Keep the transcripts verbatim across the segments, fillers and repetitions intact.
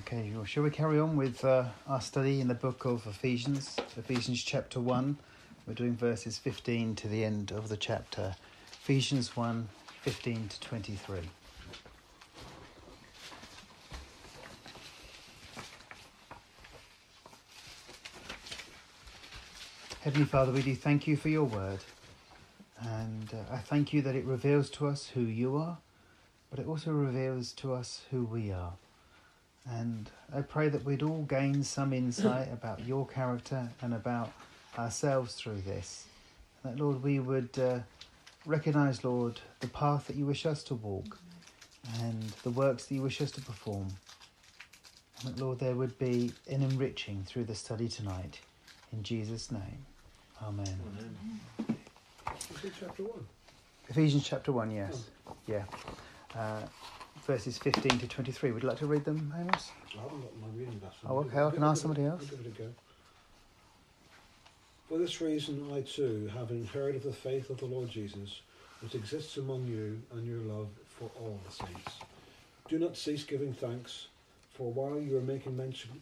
Okay, well, shall we carry on with uh, our study in the book of Ephesians, Ephesians chapter one. We're doing verses fifteen to the end of the chapter. Ephesians one, fifteen to twenty-three. Heavenly Father, we do thank you for your word. And uh, I thank you that it reveals to us who you are, but it also reveals to us who we are. And I pray that we'd all gain some insight about your character and about ourselves through this. And that, Lord, we would uh, recognise, Lord, the path that you wish us to walk and the works that you wish us to perform. And that, Lord, there would be an enriching through the study tonight. In Jesus' name. Amen. Amen. Is it chapter one? Ephesians chapter one, yes. Oh. Yeah. Uh, verses fifteen to twenty-three. Would you like to read them, Amos? I haven't got my reading glasses. Oh, okay. I can ask somebody else. I'll give it a go. For this reason, I too, having heard of the faith of the Lord Jesus, which exists among you, and your love for all the saints, do not cease giving thanks, for while you are making mention,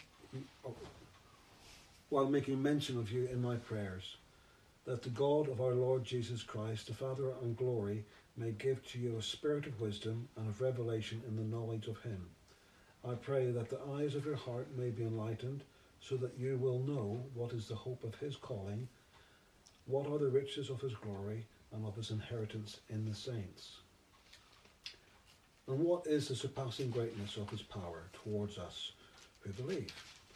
while making mention of you in my prayers, that the God of our Lord Jesus Christ, the Father and glory, may give to you a spirit of wisdom and of revelation in the knowledge of him. I pray that the eyes of your heart may be enlightened, so that you will know what is the hope of his calling, what are the riches of his glory, and of his inheritance in the saints, and what is the surpassing greatness of his power towards us who believe.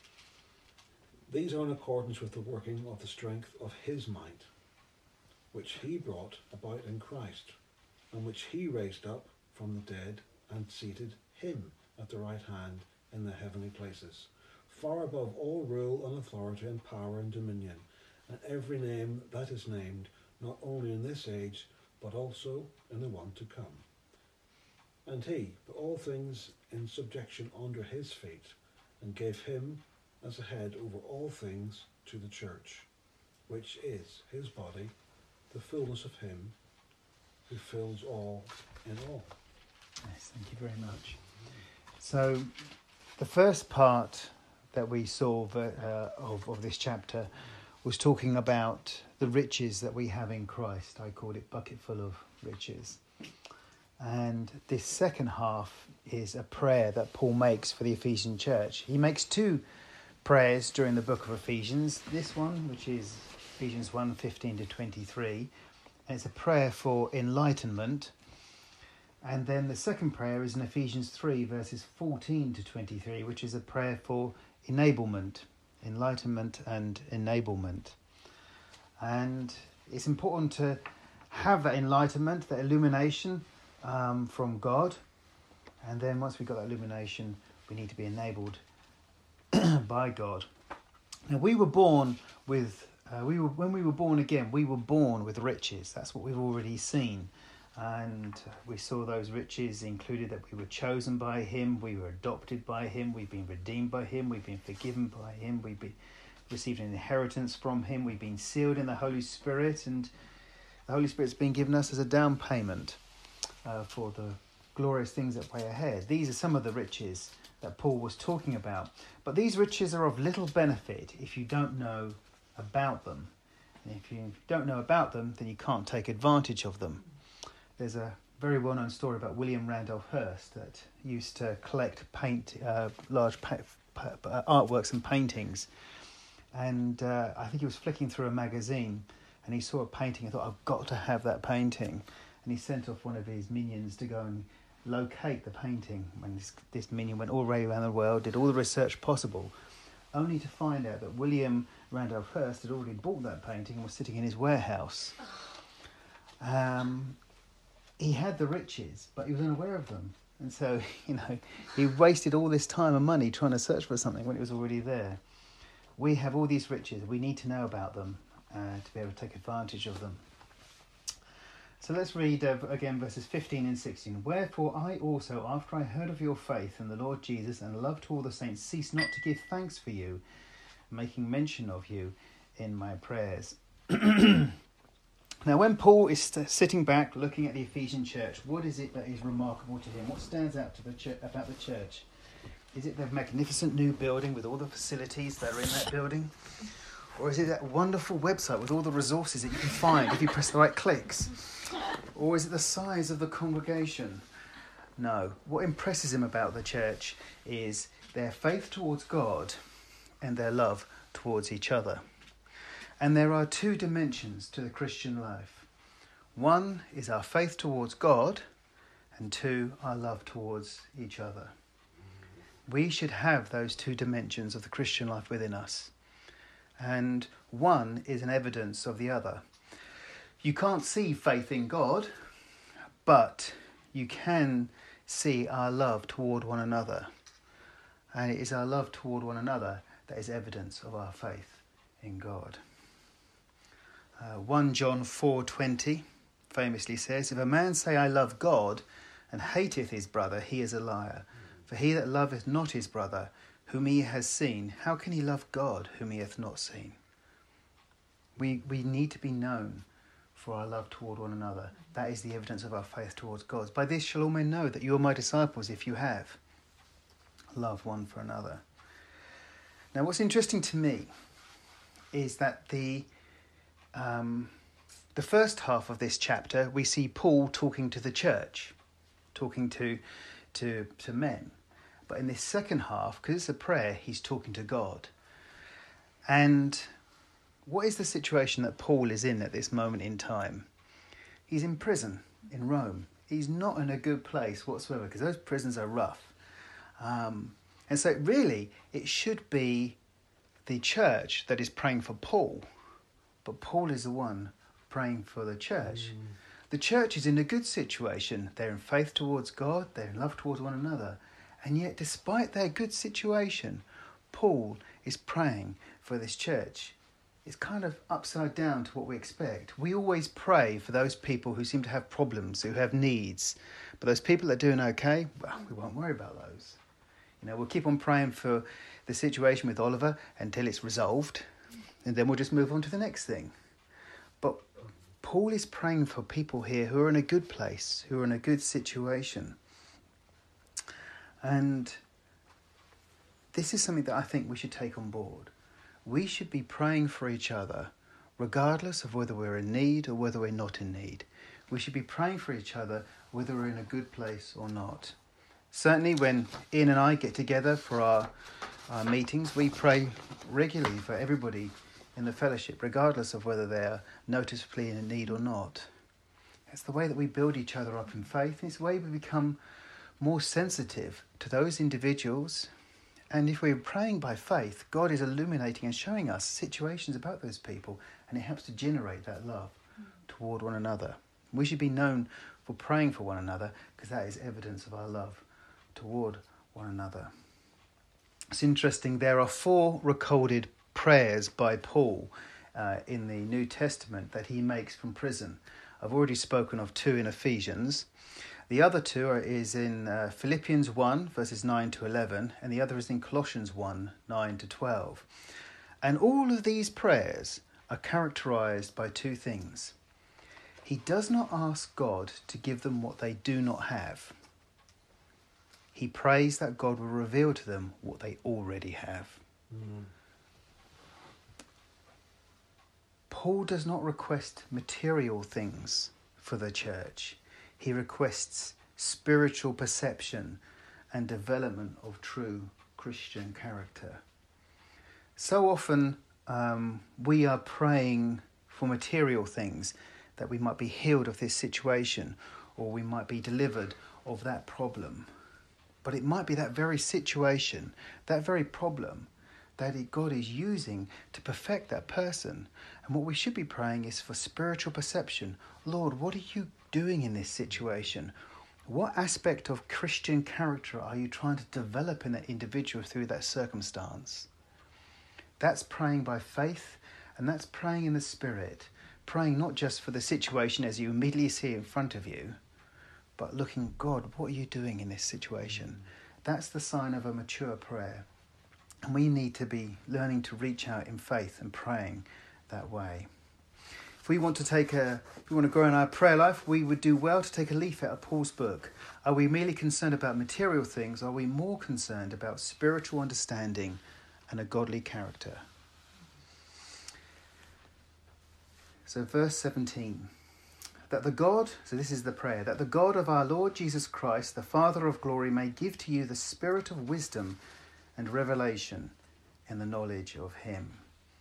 These are in accordance with the working of the strength of his might, which he brought about in Christ, and which he raised up from the dead and seated him at the right hand in the heavenly places, far above all rule and authority and power and dominion, and every name that is named, not only in this age, but also in the one to come. And he put all things in subjection under his feet, and gave him as a head over all things to the church, which is his body, the fullness of him who fills all in all. Yes, thank you very much. So the first part that we saw uh, of, of this chapter was talking about the riches that we have in Christ. I called it bucket full of riches. And this second half is a prayer that Paul makes for the Ephesian church. He makes two prayers during the book of Ephesians. This one, which is Ephesians one, fifteen to twenty-three, and it's a prayer for enlightenment. And then the second prayer is in Ephesians three, verses fourteen to twenty-three, which is a prayer for enablement, enlightenment and enablement. And it's important to have that enlightenment, that illumination um, from God. And then once we've got that illumination, we need to be enabled by God. Now, we were born with, uh, we were when we were born again, we were born with riches. That's what we've already seen. And we saw those riches included that we were chosen by him, we were adopted by him, we've been redeemed by him, we've been forgiven by him, we've been, received an inheritance from him, we've been sealed in the Holy Spirit, and the Holy Spirit's been given us as a down payment uh, for the glorious things that lay ahead. These are some of the riches that Paul was talking about. But these riches are of little benefit if you don't know about them. And if you don't know about them, then you can't take advantage of them. There's a very well-known story about William Randolph Hearst that used to collect paint, uh, large pa- pa- uh, artworks and paintings. And uh, I think he was flicking through a magazine and he saw a painting and thought, I've got to have that painting. And he sent off one of his minions to go and locate the painting. When this, this minion went all the way around the world, did all the research possible, only to find out that William Randolph Hearst had already bought that painting and was sitting in his warehouse. Um, he had the riches, but he was unaware of them. And so, you know, he wasted all this time and money trying to search for something when it was already there. We have all these riches. We need to know about them uh, to be able to take advantage of them. So let's read uh, again verses fifteen and sixteen. Wherefore I also, after I heard of your faith in the Lord Jesus and love to all the saints, cease not to give thanks for you, making mention of you in my prayers. Now, when Paul is st- sitting back looking at the Ephesian church, what is it that is remarkable to him? What stands out to the ch- about the church? Is it the magnificent new building with all the facilities that are in that building? Or is it that wonderful website with all the resources that you can find if you press the right clicks? Or is it the size of the congregation? No. What impresses him about the church is their faith towards God and their love towards each other. And there are two dimensions to the Christian life. One is our faith towards God, and two, our love towards each other. We should have those two dimensions of the Christian life within us. And one is an evidence of the other. You can't see faith in God, but you can see our love toward one another. And it is our love toward one another that is evidence of our faith in God. Uh, First John four twenty famously says, "If a man say, I love God, and hateth his brother, he is a liar. For he that loveth not his brother, whom he has seen, how can he love God, whom he hath not seen?" We we need to be known for our love toward one another. That is the evidence of our faith towards God. By this shall all men know that you are my disciples, if you have love one for another. Now, what's interesting to me is that the um, the first half of this chapter, we see Paul talking to the church, talking to to to men. But in this second half, because it's a prayer, he's talking to God. And what is the situation that Paul is in at this moment in time? He's in prison in Rome. He's not in a good place whatsoever, because those prisons are rough. Um, and so really, it should be the church that is praying for Paul. But Paul is the one praying for the church. Mm. The church is in a good situation. They're in faith towards God. They're in love towards one another. And yet, despite their good situation, Paul is praying for this church. It's kind of upside down to what we expect. We always pray for those people who seem to have problems, who have needs. But those people that are doing okay, well, we won't worry about those. You know, we'll keep on praying for the situation with Oliver until it's resolved. And then we'll just move on to the next thing. But Paul is praying for people here who are in a good place, who are in a good situation. And this is something that I think we should take on board. We should be praying for each other, regardless of whether we're in need or whether we're not in need. We should be praying for each other, whether we're in a good place or not. Certainly when Ian and I get together for our, our meetings, we pray regularly for everybody in the fellowship, regardless of whether they're noticeably in need or not. It's the way that we build each other up in faith, and it's the way we become more sensitive to those individuals. And if we're praying by faith, God is illuminating and showing us situations about those people, and it helps to generate that love mm. toward one another. We should be known for praying for one another, because that is evidence of our love toward one another. It's interesting, there are four recorded prayers by Paul uh, in the New Testament that he makes from prison. I've already spoken of two in Ephesians. The other two are, is in uh, Philippians one, verses nine to eleven, and the other is in Colossians one, nine to twelve. And all of these prayers are characterized by two things. He does not ask God to give them what they do not have. He prays that God will reveal to them what they already have. Mm. Paul does not request material things for the church. He requests spiritual perception and development of true Christian character. So often um, we are praying for material things, that we might be healed of this situation, or we might be delivered of that problem. But it might be that very situation, that very problem, that God is using to perfect that person. And what we should be praying is for spiritual perception. Lord, what are you doing in this situation? What aspect of Christian character are you trying to develop in that individual through that circumstance? That's praying by faith, and that's praying in the Spirit. Praying not just for the situation as you immediately see in front of you, but looking, God, what are you doing in this situation? That's the sign of a mature prayer. And we need to be learning to reach out in faith and praying that way. If we want to take a, if we want to grow in our prayer life, we would do well to take a leaf out of Paul's book. Are we merely concerned about material things? Are we more concerned about spiritual understanding and a godly character? So verse seventeen, that the God, so this is the prayer, that the God of our Lord Jesus Christ, the Father of glory, may give to you the spirit of wisdom and revelation in the knowledge of him.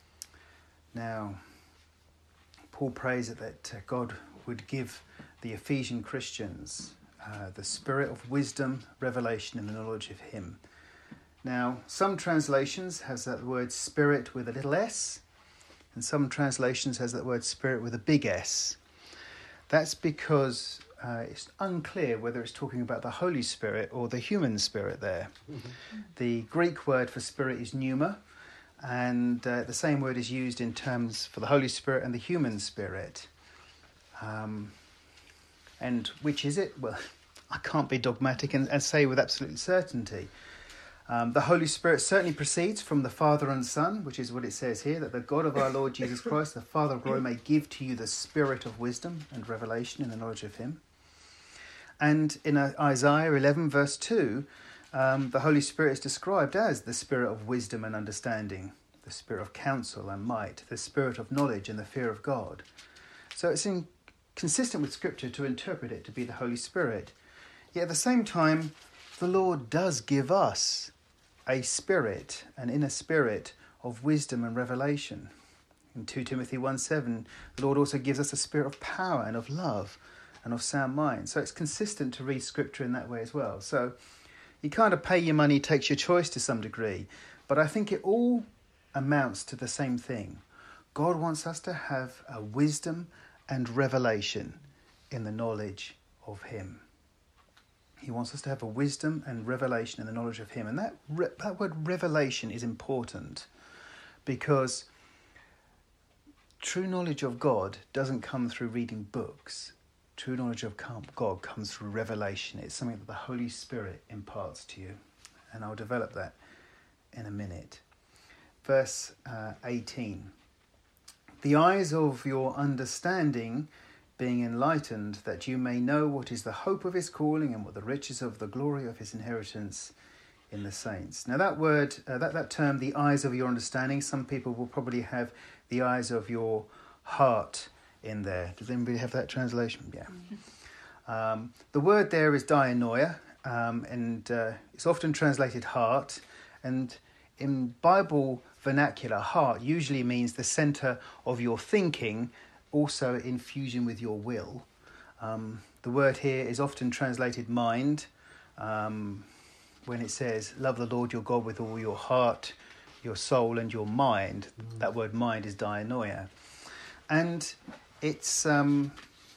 Now, Paul prays that God would give the Ephesian Christians uh, the spirit of wisdom, revelation, and the knowledge of him. Now, some translations has that word spirit with a little s, and some translations has that word spirit with a big S. That's because uh, it's unclear whether it's talking about the Holy Spirit or the human spirit there. Mm-hmm. The Greek word for spirit is pneuma, and uh, the same word is used in terms for the Holy Spirit and the human spirit. Um, and which is it? Well, I can't be dogmatic and, and say with absolute certainty. Um, the Holy Spirit certainly proceeds from the Father and Son, which is what it says here, that the God of our Lord Jesus Christ, the Father of glory, may give to you the spirit of wisdom and revelation in the knowledge of him. And in uh, Isaiah eleven verse two, Um, the Holy Spirit is described as the spirit of wisdom and understanding, the spirit of counsel and might, the spirit of knowledge and the fear of God. So it's in, consistent with Scripture to interpret it to be the Holy Spirit. Yet at the same time, the Lord does give us a spirit, an inner spirit of wisdom and revelation. In two Timothy one seven, the Lord also gives us a spirit of power and of love and of sound mind. So it's consistent to read Scripture in that way as well. So you kind of pay your money, takes your choice to some degree. But I think it all amounts to the same thing. God wants us to have a wisdom and revelation in the knowledge of him. He wants us to have a wisdom and revelation in the knowledge of him. And that, re- that word revelation is important because true knowledge of God doesn't come through reading books. True knowledge of God comes through revelation. It's something that the Holy Spirit imparts to you. And I'll develop that in a minute. Verse uh, eighteen. The eyes of your understanding being enlightened, that you may know what is the hope of his calling and what the riches of the glory of his inheritance in the saints. Now that word, uh, that, that term, the eyes of your understanding, some people will probably have the eyes of your heart in there. Does anybody have that translation? Yeah. Um, the word there is dianoia, um, and uh, it's often translated heart. And in Bible vernacular, heart usually means the centre of your thinking, also in fusion with your will. Um, the word here is often translated mind, um, when it says, love the Lord your God with all your heart, your soul and your mind. Mm. That word mind is dianoia. And It's um,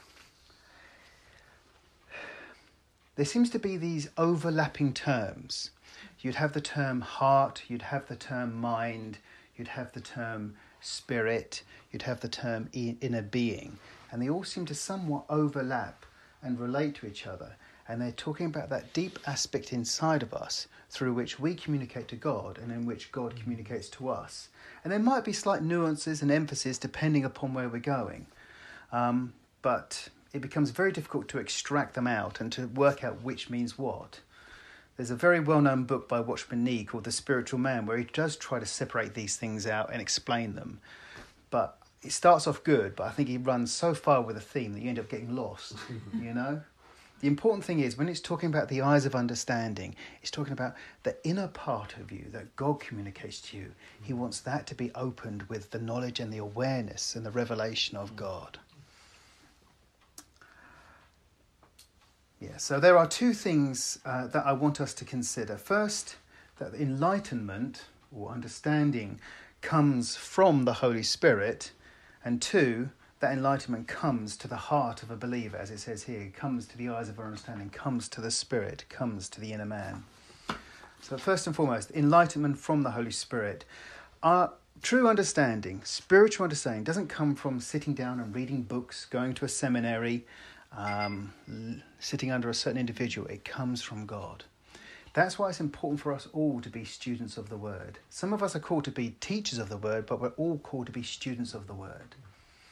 there seems to be these overlapping terms. You'd have the term heart, you'd have the term mind, you'd have the term spirit, you'd have the term inner being, and they all seem to somewhat overlap and relate to each other. And they're talking about that deep aspect inside of us through which we communicate to God and in which God communicates to us. And there might be slight nuances and emphasis depending upon where we're going. Um, but it becomes very difficult to extract them out and to work out which means what. There's a very well-known book by Watchman Nee called The Spiritual Man, where he does try to separate these things out and explain them. But it starts off good, but I think he runs so far with a theme that you end up getting lost, you know? The important thing is, when it's talking about the eyes of understanding, it's talking about the inner part of you that God communicates to you. He wants that to be opened with the knowledge and the awareness and the revelation of God. Yeah, so there are two things uh, that I want us to consider. First, that enlightenment or understanding comes from the Holy Spirit. And two, that enlightenment comes to the heart of a believer, as it says here. It comes to the eyes of our understanding, comes to the Spirit, comes to the inner man. So first and foremost, enlightenment from the Holy Spirit. Our true understanding, spiritual understanding, doesn't come from sitting down and reading books, going to a seminary, um, sitting under a certain individual. It comes from God. That's why it's important for us all to be students of the Word. Some of us are called to be teachers of the Word, but we're all called to be students of the Word.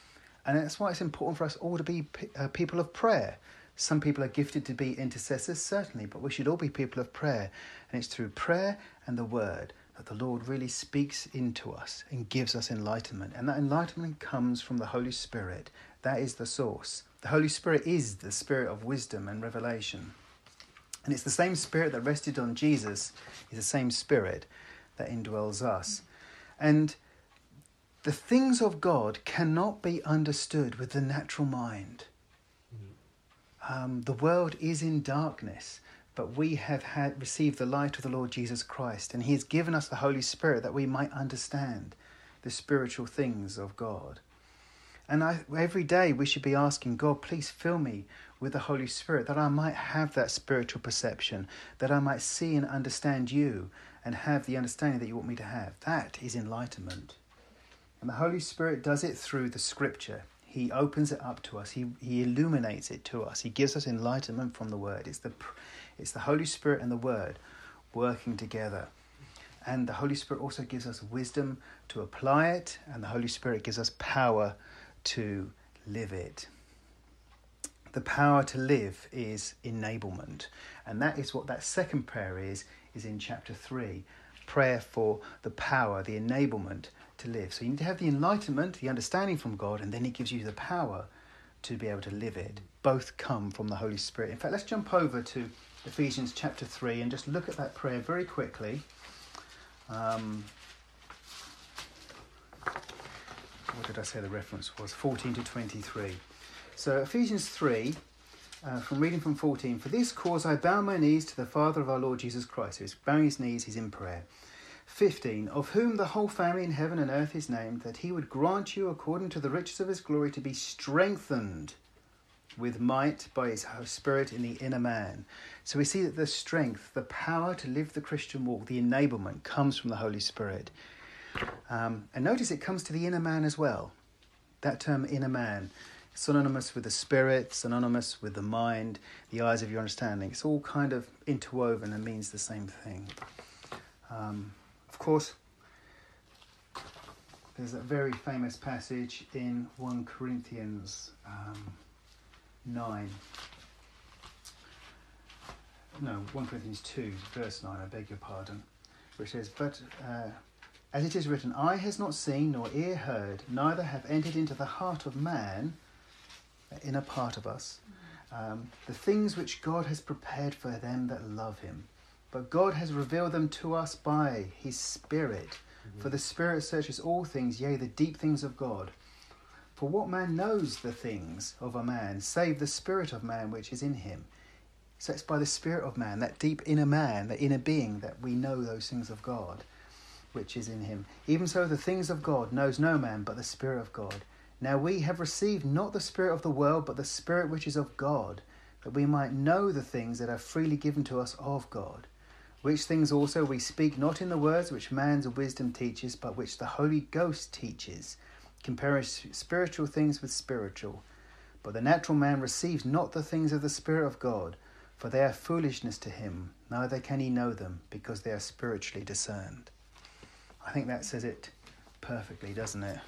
And that's why it's important for us all to be uh, people of prayer. Some people are gifted to be intercessors, certainly, but we should all be people of prayer. And it's through prayer and the word that the Lord really speaks into us and gives us enlightenment. And that enlightenment comes from the Holy Spirit. That is the source. The Holy Spirit is the spirit of wisdom and revelation. And it's the same spirit that rested on Jesus, is the same spirit that indwells us. And the things of God cannot be understood with the natural mind. Um, the world is in darkness, but we have had received the light of the Lord Jesus Christ, and he has given us the Holy Spirit that we might understand the spiritual things of God. And I, every day we should be asking God, please fill me with the Holy Spirit, that I might have that spiritual perception, that I might see and understand you and have the understanding that you want me to have. That is enlightenment. And the Holy Spirit does it through the Scripture. He opens it up to us. He he illuminates it to us. He gives us enlightenment from the Word. It's the it's the Holy Spirit and the Word working together. And the Holy Spirit also gives us wisdom to apply it, and the Holy Spirit gives us power to live it. The power to live is enablement. And that is what that second prayer is, is in chapter three. Prayer for the power, the enablement to live. So you need to have the enlightenment, the understanding from God, and then he gives you the power to be able to live it. Both come from the Holy Spirit. In fact, let's jump over to Ephesians chapter three and just look at that prayer very quickly. Um, what did I say the reference was? fourteen to twenty-three. So Ephesians three, uh, from reading from fourteen, for this cause I bow my knees to the Father of our Lord Jesus Christ. So he's bowing his knees, he's in prayer. fifteen, of whom the whole family in heaven and earth is named, that he would grant you according to the riches of his glory to be strengthened with might by his Spirit in the inner man. So we see that the strength, the power to live the Christian walk, the enablement comes from the Holy Spirit. Um, and notice it comes to the inner man as well. That term inner man, synonymous with the spirit, synonymous with the mind, the eyes of your understanding. It's all kind of interwoven and means the same thing. Um, of course, there's a very famous passage in First Corinthians um, nine. No, First Corinthians two, verse nine, I beg your pardon, which says, but uh, as it is written, eye has not seen nor ear heard, neither have entered into the heart of man, the inner part of us, um, the things which God has prepared for them that love him. But God has revealed them to us by his Spirit. Mm-hmm. For the Spirit searches all things, yea, the deep things of God. For what man knows the things of a man, save the spirit of man which is in him? So it's by the spirit of man, that deep inner man, that inner being, that we know those things of God, which is in him. Even so, the things of God knows no man but the Spirit of God. Now we have received not the spirit of the world, but the Spirit which is of God, that we might know the things that are freely given to us of God. Which things also we speak not in the words which man's wisdom teaches, but which the Holy Ghost teaches, comparing spiritual things with spiritual. But the natural man receives not the things of the Spirit of God, for they are foolishness to him, neither can he know them, because they are spiritually discerned. I think that says it perfectly, doesn't it?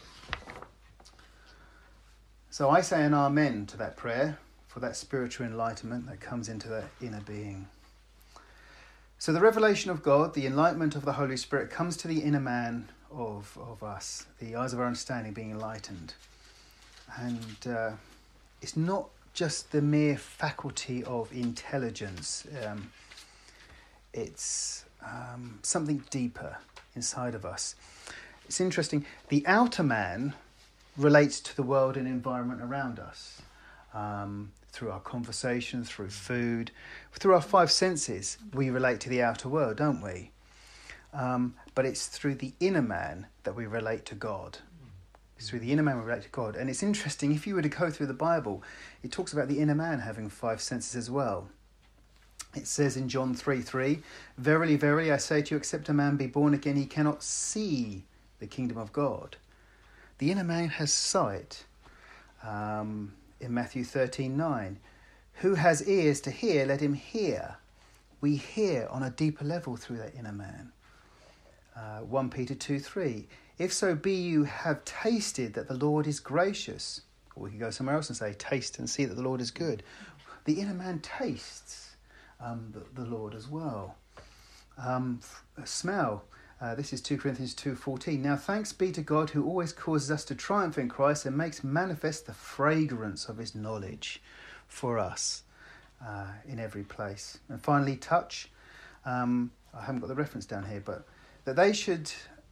So I say an amen to that prayer, for that spiritual enlightenment that comes into that inner being. So the revelation of God, the enlightenment of the Holy Spirit, comes to the inner man of, of us, the eyes of our understanding being enlightened. And uh, it's not just the mere faculty of intelligence. Um, it's um, something deeper inside of us. It's interesting. The outer man relates to the world and environment around us. Um, through our conversation, through food, through our five senses, we relate to the outer world, don't we? Um, but it's through the inner man that we relate to God. It's through the inner man we relate to God. And it's interesting, if you were to go through the Bible, it talks about the inner man having five senses as well. It says in John three three, verily, verily, I say to you, except a man be born again, he cannot see the kingdom of God. The inner man has sight. Um... In Matthew thirteen nine, who has ears to hear, let him hear. We hear on a deeper level through that inner man. Uh, First Peter two three. If so be you have tasted that the Lord is gracious. Or we could go somewhere else and say, taste and see that the Lord is good. The inner man tastes um, the, the Lord as well. Um, f- smell. Uh, this is Second Corinthians two fourteen. Now thanks be to God who always causes us to triumph in Christ and makes manifest the fragrance of his knowledge for us uh, in every place. And finally, touch. Um, I haven't got the reference down here, but that they should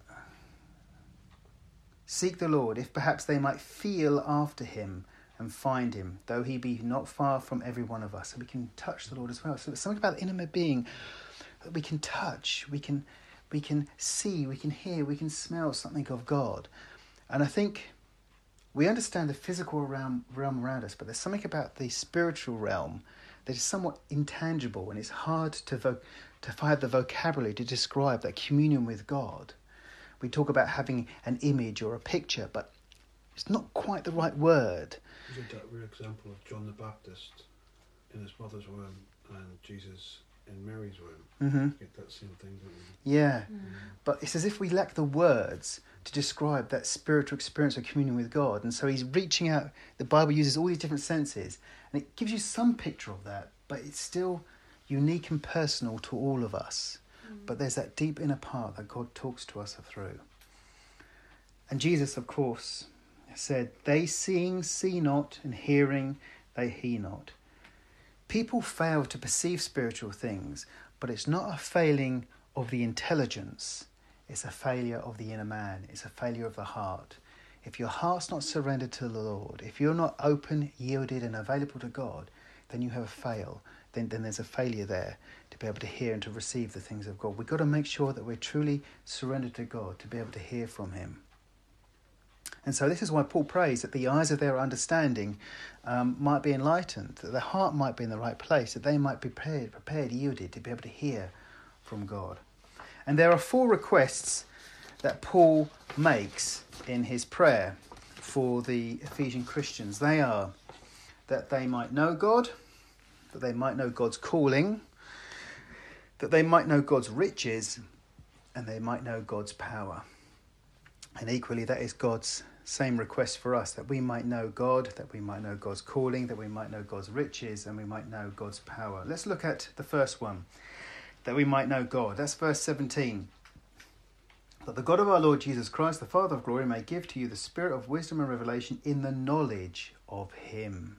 seek the Lord, if perhaps they might feel after him and find him, though he be not far from every one of us. So we can touch the Lord as well. So there's something about the inner being that we can touch, we can we can see, we can hear, we can smell something of God. And I think we understand the physical realm, realm around us, but there's something about the spiritual realm that is somewhat intangible, and it's hard to vo- to find the vocabulary to describe that communion with God. We talk about having an image or a picture, but it's not quite the right word. Isn't that a real example of John the Baptist in his mother's womb and Jesus in Mary's womb? Mm-hmm. Get that same thing, don't we? Yeah, Mm. but it's as if we lack the words to describe that spiritual experience of communion with God. And so he's reaching out. The Bible uses all these different senses, and it gives you some picture of that, but it's still unique and personal to all of us. Mm. But there's that deep inner part that God talks to us through. And Jesus, of course, said, they seeing see not, and hearing they hear not. People fail to perceive spiritual things, but it's not a failing of the intelligence. It's a failure of the inner man. It's a failure of the heart. If your heart's not surrendered to the Lord, if you're not open, yielded and available to God, then you have a fail. Then, then there's a failure there to be able to hear and to receive the things of God. We've got to make sure that we're truly surrendered to God to be able to hear from him. And so this is why Paul prays that the eyes of their understanding um, might be enlightened, that their heart might be in the right place, that they might be prepared, prepared, yielded to be able to hear from God. And there are four requests that Paul makes in his prayer for the Ephesian Christians. They are that they might know God, that they might know God's calling, that they might know God's riches, and they might know God's power. And equally, that is God's same request for us, that we might know God, that we might know God's calling, that we might know God's riches, and we might know God's power. Let's look at the first one, that we might know God. That's verse seventeen. That the God of our Lord Jesus Christ, the Father of glory, may give to you the spirit of wisdom and revelation in the knowledge of him.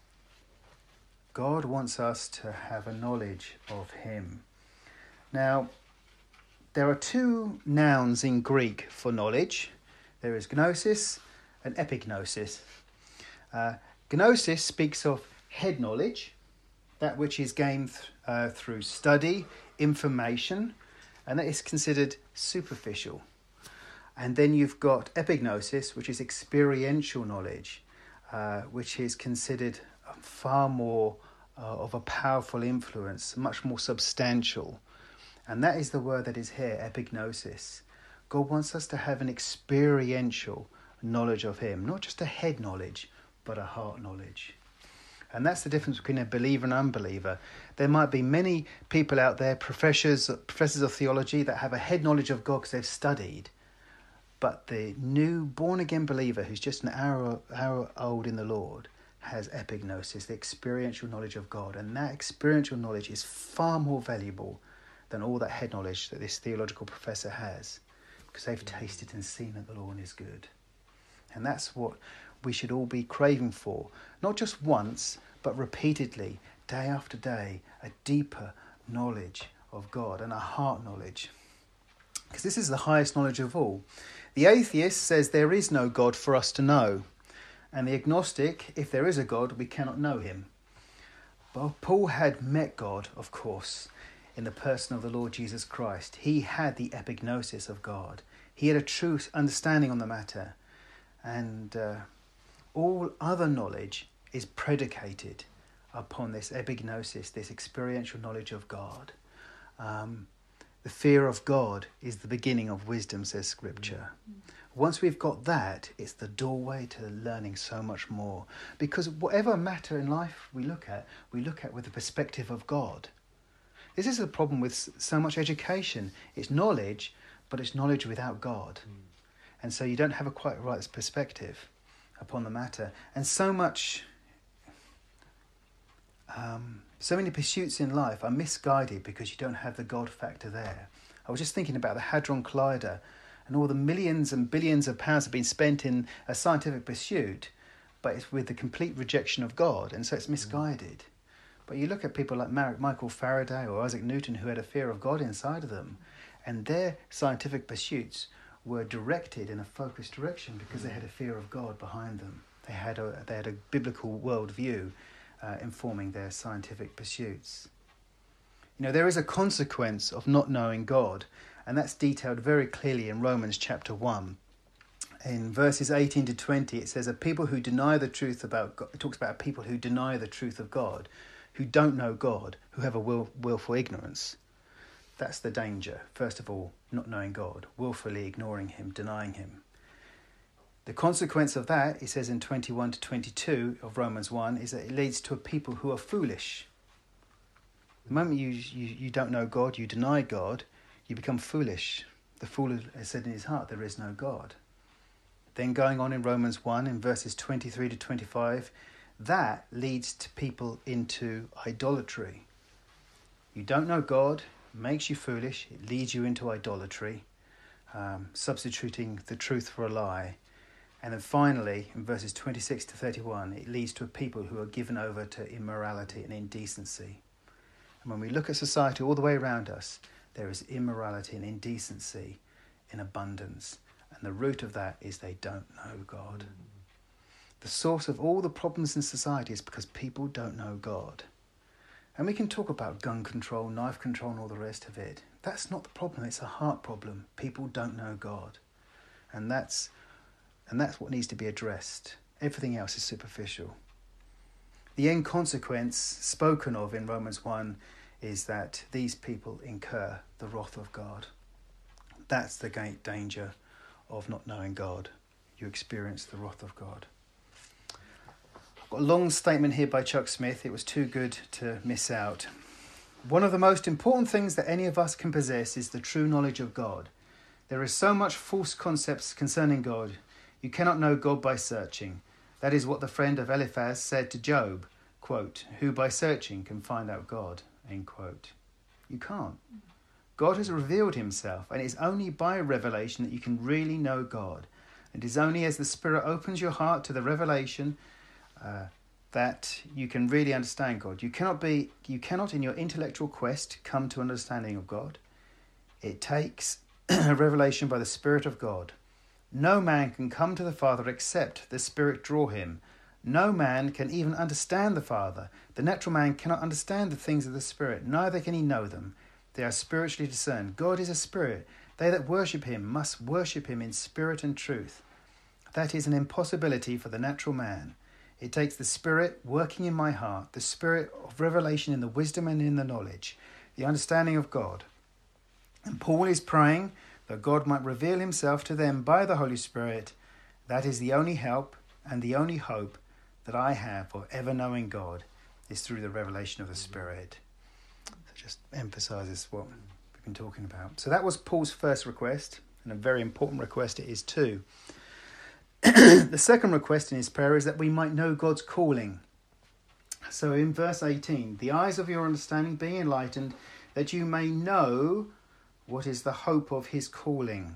God wants us to have a knowledge of him. Now, there are two nouns in Greek for knowledge. There is gnosis and epignosis. Uh, gnosis speaks of head knowledge, that which is gained th- uh, through study, information, and that is considered superficial. And then you've got epignosis, which is experiential knowledge, uh, which is considered far more uh, of a powerful influence, much more substantial. And that is the word that is here, epignosis. God wants us to have an experiential knowledge of him, not just a head knowledge, but a heart knowledge. And that's the difference between a believer and unbeliever. There might be many people out there, professors, professors of theology, that have a head knowledge of God because they've studied. But the new born-again believer who's just an hour, hour old in the Lord has epignosis, the experiential knowledge of God. And that experiential knowledge is far more valuable than all that head knowledge that this theological professor has, because they've tasted and seen that the Lord is good. And that's what we should all be craving for, not just once, but repeatedly, day after day, a deeper knowledge of God and a heart knowledge. Because this is the highest knowledge of all. The atheist says there is no God for us to know. And the agnostic, if there is a God, we cannot know him. But Paul had met God, of course, in the person of the Lord Jesus Christ. He had the epignosis of God. He had a true understanding on the matter. And uh, all other knowledge is predicated upon this epignosis, this experiential knowledge of God. Um, the fear of God is the beginning of wisdom, says Scripture. Mm-hmm. Once we've got that, it's the doorway to learning so much more. Because whatever matter in life we look at, we look at with the perspective of God. This is the problem with so much education. It's knowledge, but it's knowledge without God. Mm. And so you don't have a quite right perspective upon the matter. And so much, um, so many pursuits in life are misguided because you don't have the God factor there. I was just thinking about the Hadron Collider and all the millions and billions of pounds have been spent in a scientific pursuit, but it's with the complete rejection of God, and so it's misguided. Mm. But you look at people like Michael Faraday or Isaac Newton who had a fear of God inside of them, and their scientific pursuits were directed in a focused direction because they had a fear of God behind them. They had a, they had a biblical worldview uh, informing their scientific pursuits. You know, there is a consequence of not knowing God, and that's detailed very clearly in Romans chapter one. In verses eighteen to twenty, it says, "A people who deny the truth about God," it talks about people who deny the truth of God, who don't know God, who have a will, willful ignorance. That's the danger. First of all, not knowing God, willfully ignoring him, denying him. The consequence of that, it says in twenty-one to twenty-two of Romans one, is that it leads to a people who are foolish. The moment you, you, you don't know God, you deny God, you become foolish. The fool has said in his heart, there is no God. Then going on in Romans one, in verses twenty-three to twenty-five, that leads to people into idolatry. You don't know God, makes you foolish, it leads you into idolatry, um, substituting the truth for a lie. And then finally, in verses twenty-six to thirty-one, it leads to a people who are given over to immorality and indecency. And when we look at society all the way around us, there is immorality and indecency in abundance. And the root of that is they don't know God. The source of all the problems in society is because people don't know God. And we can talk about gun control, knife control and all the rest of it. That's not the problem, it's a heart problem. People don't know God. And that's and that's what needs to be addressed. Everything else is superficial. The end consequence spoken of in Romans one is that these people incur the wrath of God. That's the danger of not knowing God. You experience the wrath of God. I've got a long statement here by Chuck Smith. It was too good to miss out. One of the most important things that any of us can possess is the true knowledge of God. There is so much false concepts concerning God. You cannot know God by searching. That is what the friend of Eliphaz said to Job, quote, "Who by searching can find out God," end quote. You can't. God has revealed himself, and it's only by revelation that you can really know God. It is only as the Spirit opens your heart to the revelation uh, that you can really understand God. You cannot be, you cannot in your intellectual quest come to understanding of God. It takes a revelation by the Spirit of God. No man can come to the Father except the Spirit draw him. No man can even understand the Father. The natural man cannot understand the things of the Spirit, neither can he know them. They are spiritually discerned. God is a spirit. They that worship him must worship him in spirit and truth. That is an impossibility for the natural man. It takes the Spirit working in my heart, the Spirit of revelation in the wisdom and in the knowledge, the understanding of God. And Paul is praying that God might reveal himself to them by the Holy Spirit. That is the only help and the only hope that I have for ever knowing God is through the revelation of the Spirit. So just emphasises what we've been talking about. So that was Paul's first request, and a very important request it is too. The second request in his prayer is that we might know God's calling. So in verse eighteen, the eyes of your understanding being enlightened, that you may know what is the hope of his calling.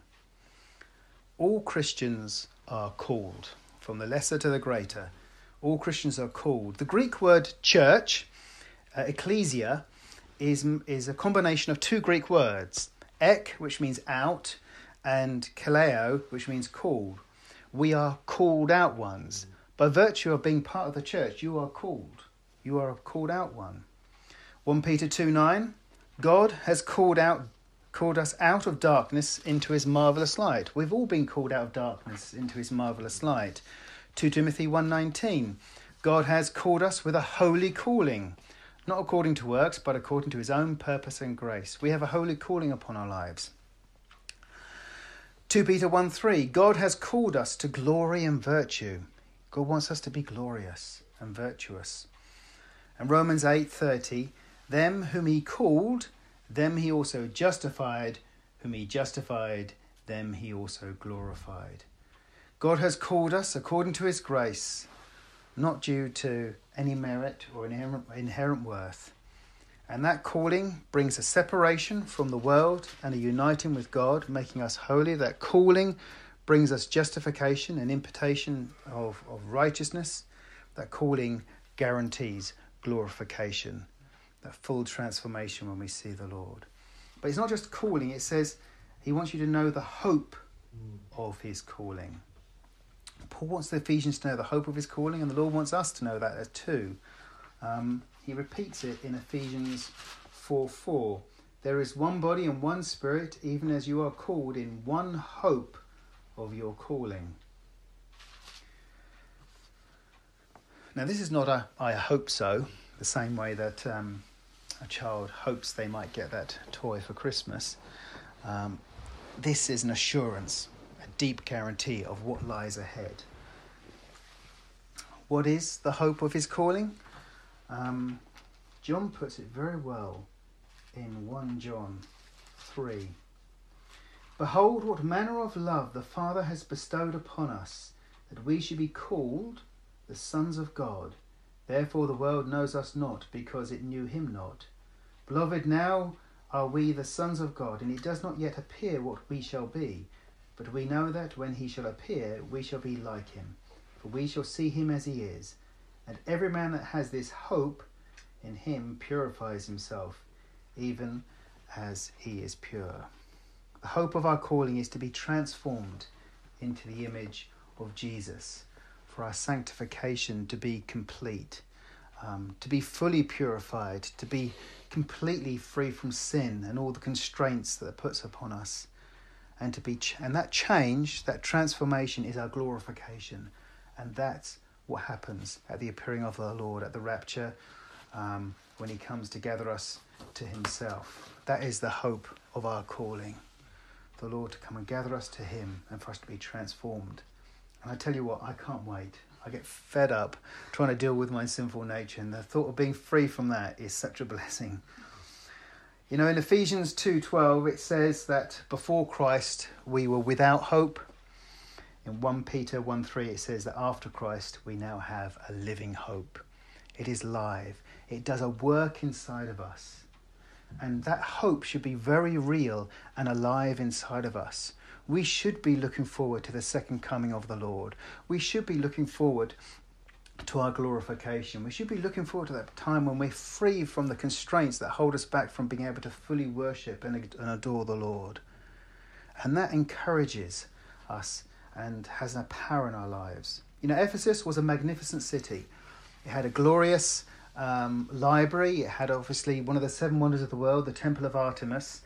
All Christians are called, from the lesser to the greater. All Christians are called. The Greek word church, uh, ecclesia, is, is a combination of two Greek words, ek, which means out, and kaleo, which means called. We are called out ones. By virtue of being part of the church, you are called. You are a called out one. First Peter two nine, God has called out, called us out of darkness into his marvellous light. We've all been called out of darkness into his marvellous light. Second Timothy one nineteen, God has called us with a holy calling, not according to works, but according to his own purpose and grace. We have a holy calling upon our lives. Second Peter one three, God has called us to glory and virtue. God wants us to be glorious and virtuous. And Romans eight thirty, them whom he called, them he also justified, whom he justified, them he also glorified. God has called us according to his grace, not due to any merit or inherent, inherent worth. And that calling brings a separation from the world and a uniting with God, making us holy. That calling brings us justification and imputation of, of righteousness. That calling guarantees glorification, that full transformation when we see the Lord. But it's not just calling, it says he wants you to know the hope of his calling. Paul wants the Ephesians to know the hope of his calling, and the Lord wants us to know that too. Um, he repeats it in Ephesians four four. There is one body and one spirit, even as you are called in one hope of your calling. Now this is not a I hope so, the same way that um, a child hopes they might get that toy for Christmas. Um, this is an assurance, a deep guarantee of what lies ahead. What is the hope of his calling? Um, John puts it very well in First John three. Behold, what manner of love the Father has bestowed upon us, that we should be called the sons of God. Therefore the world knows us not, because it knew him not. Beloved, now are we the sons of God, and it does not yet appear what we shall be. But we know that when he shall appear, we shall be like him, for we shall see him as he is. And every man that has this hope in him purifies himself, even as he is pure. The hope of our calling is to be transformed into the image of Jesus, for our sanctification to be complete, um, to be fully purified, to be completely free from sin and all the constraints that it puts upon us, and to be ch- and that change, that transformation, is our glorification, and that's what happens at the appearing of our Lord, at the rapture, um, when he comes to gather us to himself. That is the hope of our calling, the Lord to come and gather us to him and for us to be transformed. And I tell you what, I can't wait. I get fed up trying to deal with my sinful nature, and the thought of being free from that is such a blessing. You know, in Ephesians two twelve, it says that before Christ we were without hope. In First Peter one three, it says that after Christ we now have a living hope. It is live. It does a work inside of us. And that hope should be very real and alive inside of us. We should be looking forward to the second coming of the Lord. We should be looking forward to our glorification. We should be looking forward to that time when we're free from the constraints that hold us back from being able to fully worship and, and adore the Lord. And that encourages us and has a power in our lives. You know, Ephesus was a magnificent city. It had a glorious um, library. It had obviously one of the seven wonders of the world, the Temple of Artemis.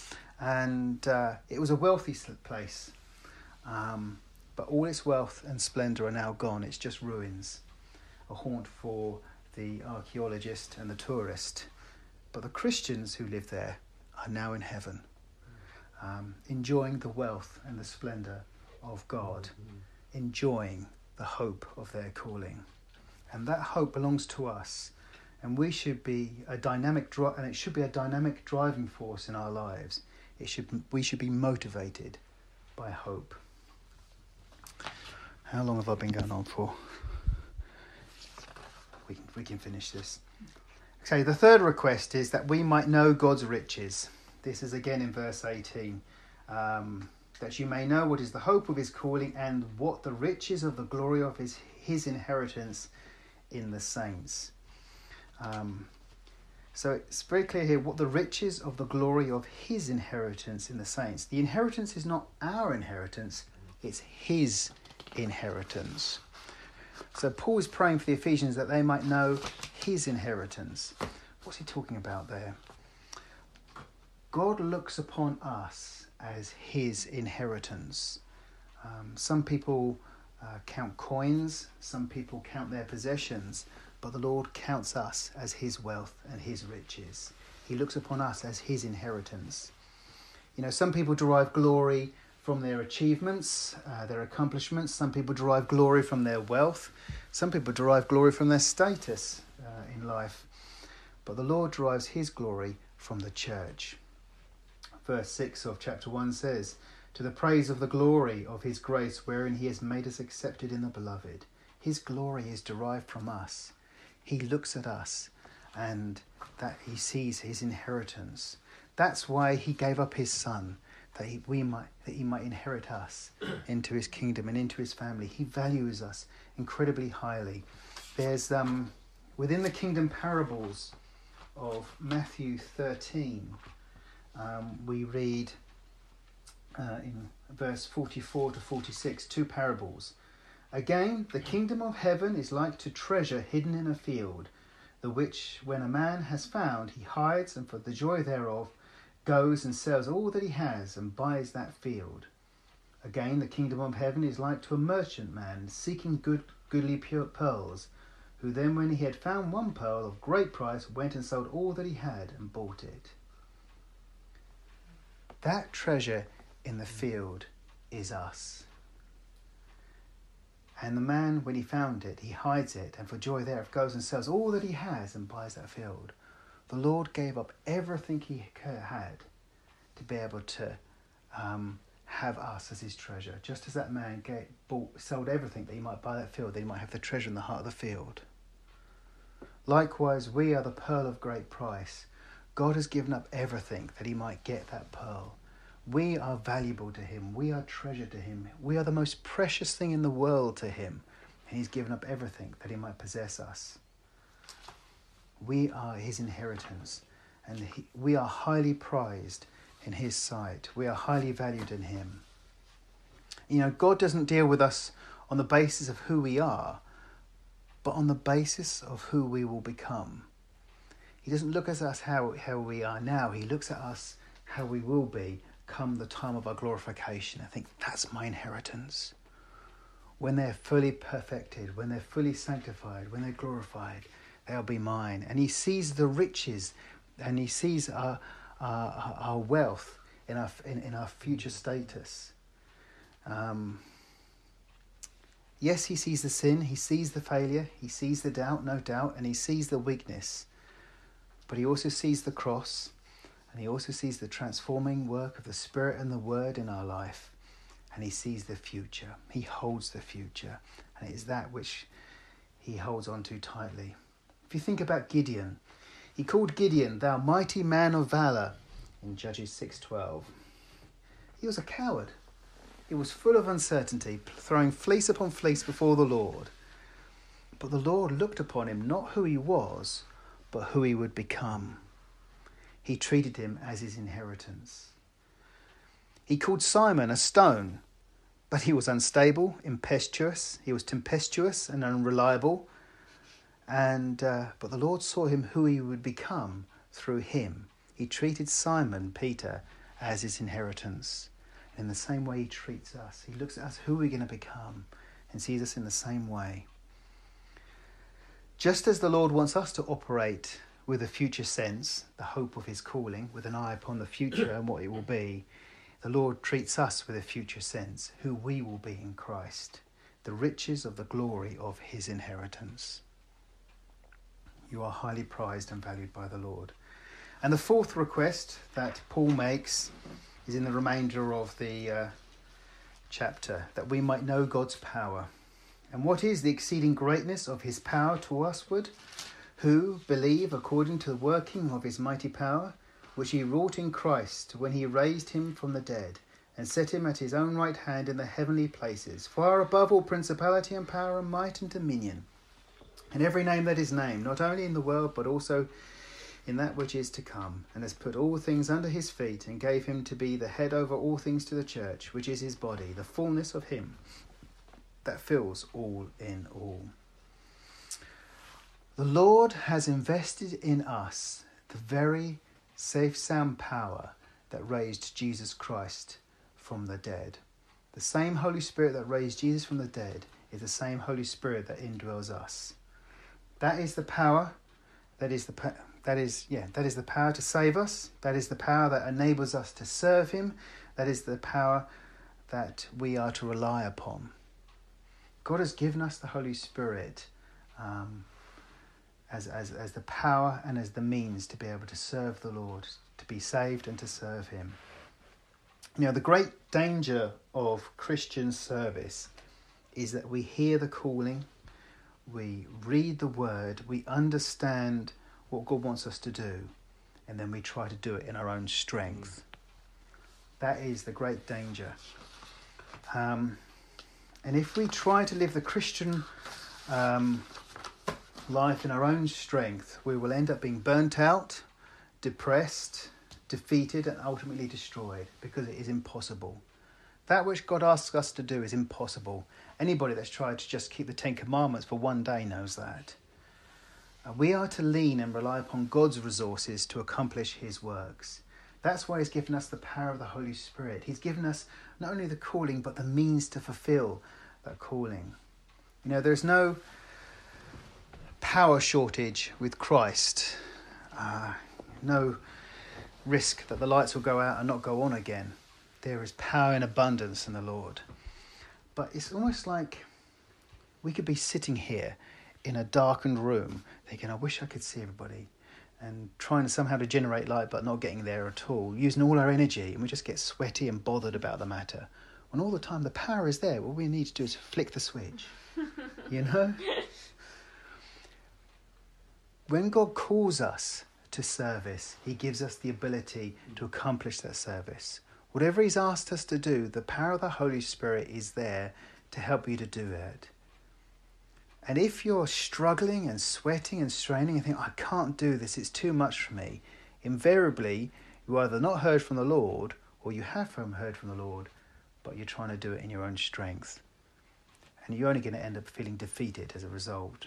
And uh, it was a wealthy place. Um, but all its wealth and splendour are now gone. It's just ruins, a haunt for the archaeologist and the tourist. But the Christians who live there are now in heaven, um, enjoying the wealth and the splendour of God, enjoying the hope of their calling. And that hope belongs to us, and we should be a dynamic dri- and it should be a dynamic driving force in our lives. It should we should be motivated by hope. How long have I been going on for? We can we can finish this. Okay, the third request is that we might know God's riches. This is again in verse eighteen. Um, that you may know what is the hope of his calling and what the riches of the glory of his, his inheritance in the saints. Um, so it's very clear here what the riches of the glory of his inheritance in the saints. The inheritance is not our inheritance, it's his inheritance. So Paul is praying for the Ephesians that they might know his inheritance. What's he talking about there? God looks upon us as his inheritance. Um, some people uh, count coins, some people count their possessions, but the Lord counts us as his wealth and his riches. He looks upon us as his inheritance. You know, some people derive glory from their achievements, uh, their accomplishments. Some people derive glory from their wealth. Some people derive glory from their status uh, in life. But the Lord derives his glory from the church. verse six of chapter one says, to the praise of the glory of his grace, wherein he has made us accepted in the beloved. His glory is derived from us. He looks at us and that he sees his inheritance. That's why he gave up his son, that he, we might, that he might inherit us into his kingdom and into his family. He values us incredibly highly. There's um, within the kingdom parables of Matthew thirteen, um, we read uh, in verse forty-four to forty-six, two parables. Again, the kingdom of heaven is like to treasure hidden in a field, the which when a man has found, he hides, and for the joy thereof goes and sells all that he has and buys that field. Again, the kingdom of heaven is like to a merchant man seeking good, goodly pure pearls, who then, when he had found one pearl of great price, went and sold all that he had and bought it. That treasure in the field is us. And the man, when he found it, he hides it, and for joy thereof goes and sells all that he has and buys that field. The Lord gave up everything he had to be able to um, have us as his treasure. Just as that man gave, bought, sold everything that he might buy that field, that he might have the treasure in the heart of the field. Likewise, we are the pearl of great price. God has given up everything that he might get that pearl. We are valuable to him. We are treasure to him. We are the most precious thing in the world to him. And he's given up everything that he might possess us. We are his inheritance. And he, we are highly prized in his sight. We are highly valued in him. You know, God doesn't deal with us on the basis of who we are, but on the basis of who we will become. He doesn't look at us how, how we are now. He looks at us how we will be come the time of our glorification. I think that's my inheritance. When they're fully perfected, when they're fully sanctified, when they're glorified, they'll be mine. And he sees the riches, and he sees our our, our wealth in our in, in our future status. Um, yes, he sees the sin, he sees the failure, he sees the doubt, no doubt, and he sees the weakness. But he also sees the cross. And he also sees the transforming work of the Spirit and the Word in our life. And he sees the future. He holds the future. And it is that which he holds on to tightly. If you think about Gideon, he called Gideon, thou mighty man of valour, in Judges six twelve. He was a coward. He was full of uncertainty, throwing fleece upon fleece before the Lord. But the Lord looked upon him, not who he was, but who he would become. He treated him as his inheritance. He called Simon a stone, but he was unstable, impetuous. He was tempestuous and unreliable. And uh, but the Lord saw him who he would become through him. He treated Simon, Peter, as his inheritance. And in the same way he treats us. He looks at us who we're going to become and sees us in the same way. Just as the Lord wants us to operate with a future sense, the hope of his calling, with an eye upon the future and what it will be, the Lord treats us with a future sense, who we will be in Christ, the riches of the glory of his inheritance. You are highly prized and valued by the Lord. And the fourth request that Paul makes is in the remainder of the uh, chapter, that we might know God's power. And what is the exceeding greatness of his power to usward, who believe according to the working of his mighty power, which he wrought in Christ when he raised him from the dead, and set him at his own right hand in the heavenly places, far above all principality and power and might and dominion, and every name that is named, not only in the world, but also in that which is to come, and has put all things under his feet, and gave him to be the head over all things to the church, which is his body, the fullness of him that fills all in all. The Lord has invested in us the very safe, sound power that raised Jesus Christ from the dead. The same Holy Spirit that raised Jesus from the dead is the same Holy Spirit that indwells us. That is the power. That is the that is yeah. That is the power to save us. That is the power that enables us to serve him. That is the power that we are to rely upon. God has given us the Holy Spirit. Um, As, as as the power and as the means to be able to serve the Lord, to be saved and to serve him. You know, the great danger of Christian service is that we hear the calling, we read the word, we understand what God wants us to do, and then we try to do it in our own strength. That is the great danger. Um, and if we try to live the Christian um, life in our own strength, we will end up being burnt out, depressed, defeated, and ultimately destroyed, because it is impossible. That which God asks us to do is impossible. Anybody that's tried to just keep the Ten Commandments for one day knows that. Uh, we are to lean and rely upon God's resources to accomplish his works. That's why he's given us the power of the Holy Spirit. He's given us not only the calling, but the means to fulfill that calling. You know, there's no power shortage with Christ. Uh, no risk that the lights will go out and not go on again. There is power in abundance in the Lord. But it's almost like we could be sitting here in a darkened room thinking, I wish I could see everybody, and trying somehow to generate light but not getting there at all, using all our energy, and we just get sweaty and bothered about the matter. When all the time the power is there, all we need to do is flick the switch. You know? When God calls us to service, he gives us the ability to accomplish that service. Whatever he's asked us to do, the power of the Holy Spirit is there to help you to do it. And if you're struggling and sweating and straining and think, I can't do this, it's too much for me, invariably you either not heard from the Lord or you have heard from the Lord, but you're trying to do it in your own strength. And you're only going to end up feeling defeated as a result.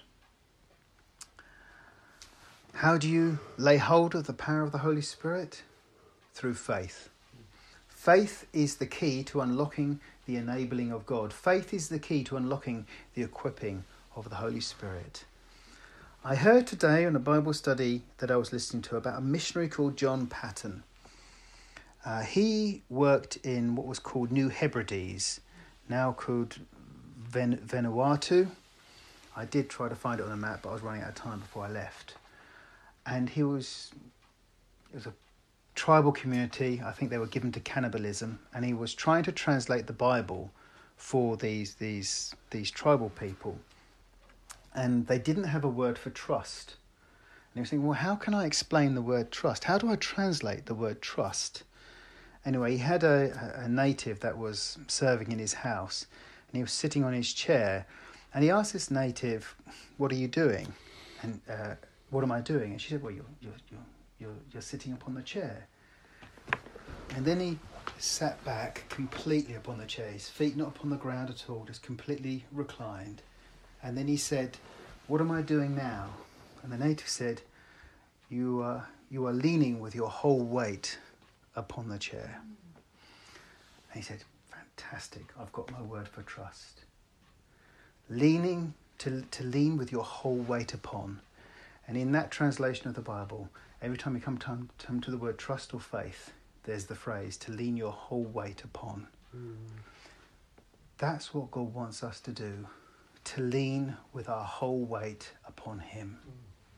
How do you lay hold of the power of the Holy Spirit? Through faith. Faith is the key to unlocking the enabling of God. Faith is the key to unlocking the equipping of the Holy Spirit. I heard today on a Bible study that I was listening to about a missionary called John Patton. Uh, he worked in what was called New Hebrides, now called Ven- Vanuatu. I did try to find it on a map, but I was running out of time before I left. And he was, it was a tribal community. I think they were given to cannibalism, and he was trying to translate the Bible for these these these tribal people. And they didn't have a word for trust. And he was thinking, well, how can I explain the word trust? How do I translate the word trust? Anyway, he had a, a native that was serving in his house, and he was sitting on his chair, and he asked this native, what are you doing? And uh, what am I doing? And she said, well, you're, you're, you're, you're, you're sitting upon the chair. And then he sat back completely upon the chair, his feet not upon the ground at all, just completely reclined. And then he said, what am I doing now? And the native said, you are, you are leaning with your whole weight upon the chair. And he said, fantastic, I've got my word for trust. Leaning, to, to lean with your whole weight upon. And in that translation of the Bible, every time you come to, come to the word trust or faith, there's the phrase, to lean your whole weight upon. Mm. That's what God wants us to do, to lean with our whole weight upon him. Mm.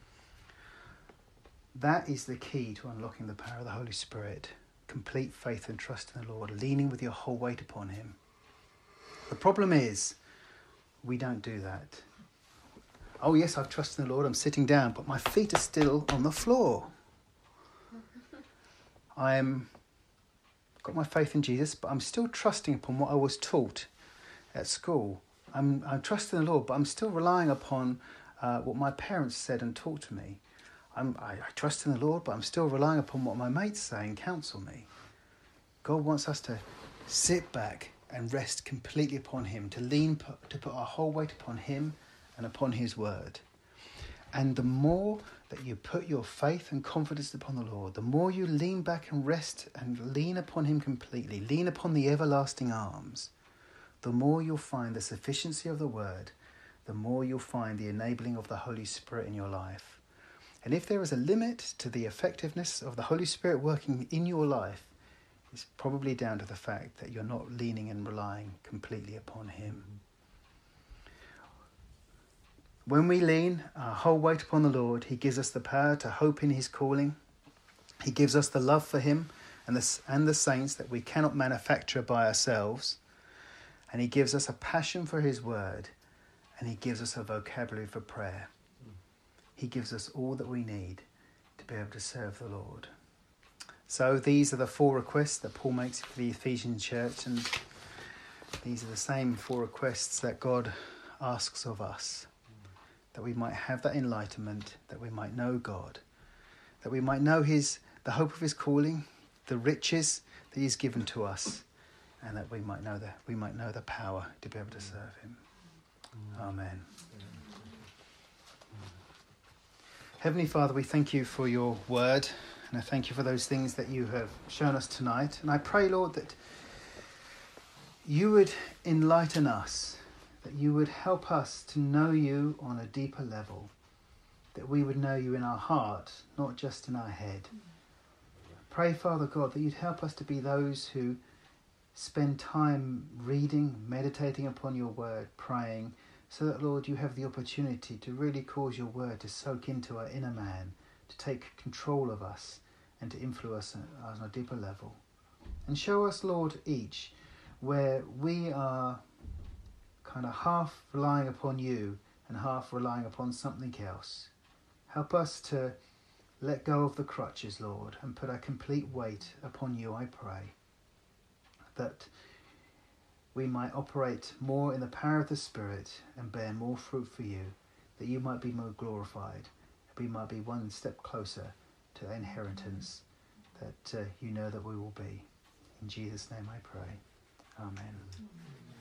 That is the key to unlocking the power of the Holy Spirit. Complete faith and trust in the Lord, leaning with your whole weight upon him. The problem is, we don't do that. Oh yes, I've trusted in the Lord, I'm sitting down, but my feet are still on the floor. I'm got my faith in Jesus, but I'm still trusting upon what I was taught at school. I'm, I'm trusting the Lord, but I'm still relying upon uh, what my parents said and taught to me. I'm, I, I trust in the Lord, but I'm still relying upon what my mates say and counsel me. God wants us to sit back and rest completely upon him, to lean, to put our whole weight upon him and upon his word. And the more that you put your faith and confidence upon the Lord, the more you lean back and rest and lean upon him completely, lean upon the everlasting arms, the more you'll find the sufficiency of the word, the more you'll find the enabling of the Holy Spirit in your life. And if there is a limit to the effectiveness of the Holy Spirit working in your life, it's probably down to the fact that you're not leaning and relying completely upon him. When we lean our whole weight upon the Lord, he gives us the power to hope in his calling. He gives us the love for him and the, and the saints that we cannot manufacture by ourselves. And he gives us a passion for his word, and he gives us a vocabulary for prayer. He gives us all that we need to be able to serve the Lord. So these are the four requests that Paul makes for the Ephesian church, and these are the same four requests that God asks of us, that we might have that enlightenment, that we might know God, that we might know his the hope of his calling, the riches that he's given to us, and that we might know the we might know the power to be able to serve him. Amen. Heavenly Father, we thank you for your word, and I thank you for those things that you have shown us tonight. And I pray, Lord, that you would enlighten us, that you would help us to know you on a deeper level, that we would know you in our heart, not just in our head. Pray, Father God, that you'd help us to be those who spend time reading, meditating upon your word, praying, so that, Lord, you have the opportunity to really cause your word to soak into our inner man, to take control of us and to influence us on a deeper level. And show us, Lord, each where we are kind of half relying upon you and half relying upon something else. Help us to let go of the crutches, Lord, and put our complete weight upon you, I pray, that we might operate more in the power of the Spirit and bear more fruit for you, that you might be more glorified, that we might be one step closer to the inheritance that uh, you know that we will be. In Jesus' name I pray. Amen.